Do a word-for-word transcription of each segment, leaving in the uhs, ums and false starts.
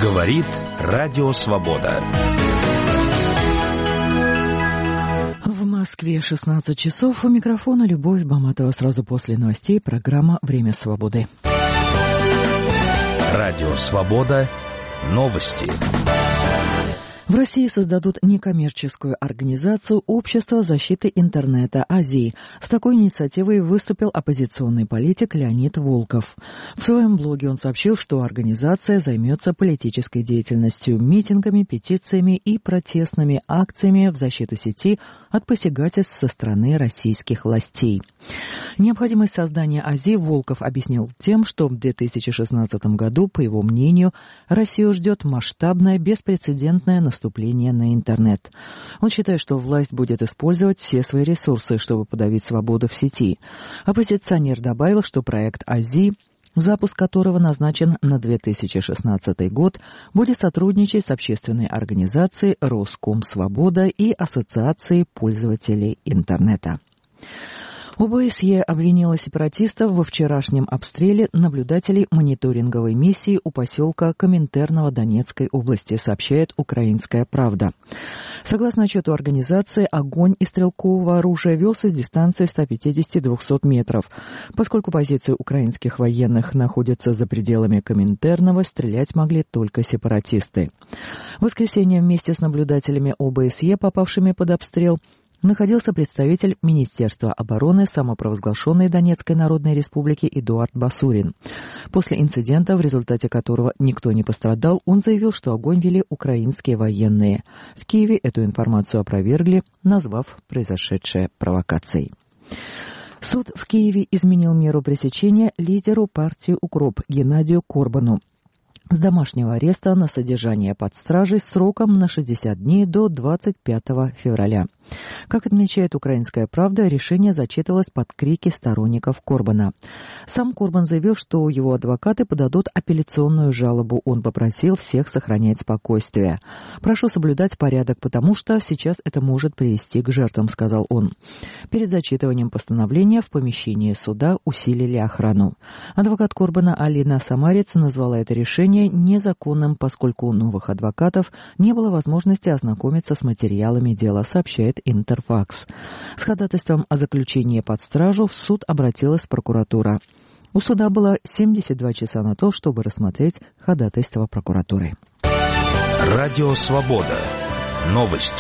Говорит Радио Свобода. В Москве шестнадцать часов. У микрофона Любовь Баматова. Сразу после новостей программа «Время свободы». Радио Свобода. Новости. В России создадут некоммерческую организацию Общество защиты интернета Азии. С такой инициативой выступил оппозиционный политик Леонид Волков. В своем блоге он сообщил, что организация займется политической деятельностью, митингами, петициями и протестными акциями в защиту сети от посягательств со стороны российских властей. Необходимость создания АЗИ Волков объяснил тем, что в две тысячи шестнадцатом году, по его мнению, Россию ждет масштабное, беспрецедентное наступление на интернет. Он считает, что власть будет использовать все свои ресурсы, чтобы подавить свободу в сети. Оппозиционер добавил, что проект АЗИ, запуск которого назначен на две тысячи шестнадцатый год, будет сотрудничать с общественной организацией Роскомсвобода и Ассоциацией пользователей интернета. ОБСЕ обвинила сепаратистов во вчерашнем обстреле наблюдателей мониторинговой миссии у поселка Коминтерного Донецкой области, сообщает «Украинская правда». Согласно отчету организации, огонь из стрелкового оружия велся с дистанции ста пятидесяти — двухсот метров. Поскольку позиции украинских военных находятся за пределами Коминтерного, стрелять могли только сепаратисты. В воскресенье вместе с наблюдателями ОБСЕ, попавшими под обстрел, находился представитель Министерства обороны самопровозглашенной Донецкой Народной Республики Эдуард Басурин. После инцидента, в результате которого никто не пострадал, он заявил, что огонь вели украинские военные. В Киеве эту информацию опровергли, назвав произошедшее провокацией. Суд в Киеве изменил меру пресечения лидеру партии «Укроп» Геннадию Корбану с домашнего ареста на содержание под стражей сроком на шестьдесят дней до двадцать пятого февраля. Как отмечает «Украинская правда», решение зачитывалось под крики сторонников Корбана. Сам Корбан заявил, что его адвокаты подадут апелляционную жалобу. Он попросил всех сохранять спокойствие. «Прошу соблюдать порядок, потому что сейчас это может привести к жертвам», — сказал он. Перед зачитыванием постановления в помещении суда усилили охрану. Адвокат Корбана Алина Самарец назвала это решение незаконным, поскольку у новых адвокатов не было возможности ознакомиться с материалами дела, сообщает Интерфакс. С ходатайством о заключении под стражу в суд обратилась прокуратура. У суда было семьдесят два часа на то, чтобы рассмотреть ходатайство прокуратуры. Радио Свобода. Новости.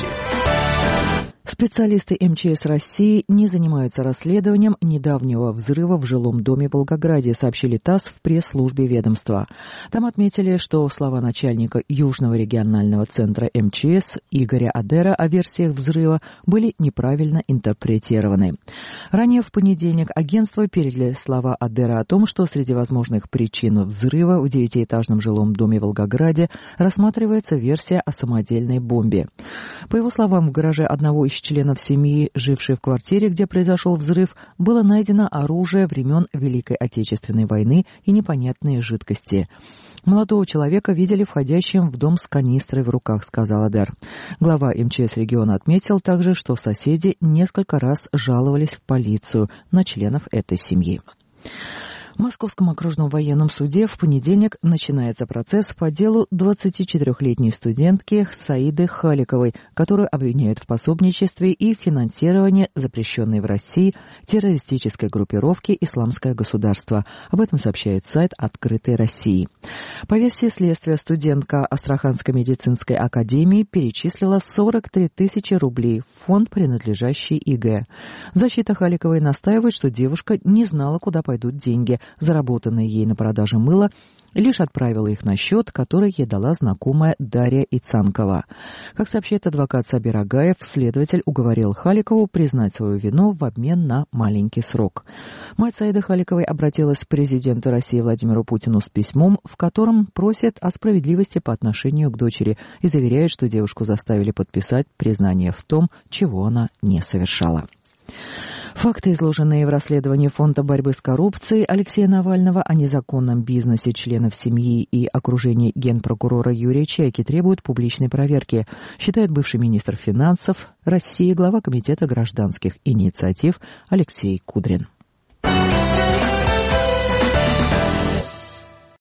Специалисты эм че эс России не занимаются расследованием недавнего взрыва в жилом доме в Волгограде, сообщили ТАСС в пресс-службе ведомства. Там отметили, что слова начальника Южного регионального центра эм че эс Игоря Адера о версиях взрыва были неправильно интерпретированы. Ранее в понедельник агентство передали слова Адера о том, что среди возможных причин взрыва в девятиэтажном жилом доме в Волгограде рассматривается версия о самодельной бомбе. По его словам, в гараже одного из членов семьи, жившей в квартире, где произошел взрыв, было найдено оружие времен Великой Отечественной войны и непонятные жидкости. Молодого человека видели входящим в дом с канистрой в руках, сказал Адер. Глава эм че эс региона отметил также, что соседи несколько раз жаловались в полицию на членов этой семьи. В Московском окружном военном суде в понедельник начинается процесс по делу двадцатичетырёхлетней студентки Саиды Халиковой, которую обвиняют в пособничестве и финансировании запрещенной в России террористической группировки «Исламское государство». Об этом сообщает сайт «Открытой России». По версии следствия, студентка Астраханской медицинской академии перечислила сорок три тысячи рублей в фонд, принадлежащий ИГ. Защита Халиковой настаивает, что девушка не знала, куда пойдут деньги, заработанные ей на продаже мыла, лишь отправила их на счет, который ей дала знакомая Дарья Ицанкова. Как сообщает адвокат Сабир Агаев, следователь уговорил Халикову признать свою вину в обмен на маленький срок. Мать Саиды Халиковой обратилась к президенту России Владимиру Путину с письмом, в котором просит о справедливости по отношению к дочери и заверяет, что девушку заставили подписать признание в том, чего она не совершала. Факты, изложенные в расследовании Фонда борьбы с коррупцией Алексея Навального о незаконном бизнесе членов семьи и окружении генпрокурора Юрия Чайки, требуют публичной проверки, считает бывший министр финансов России, глава Комитета гражданских инициатив Алексей Кудрин.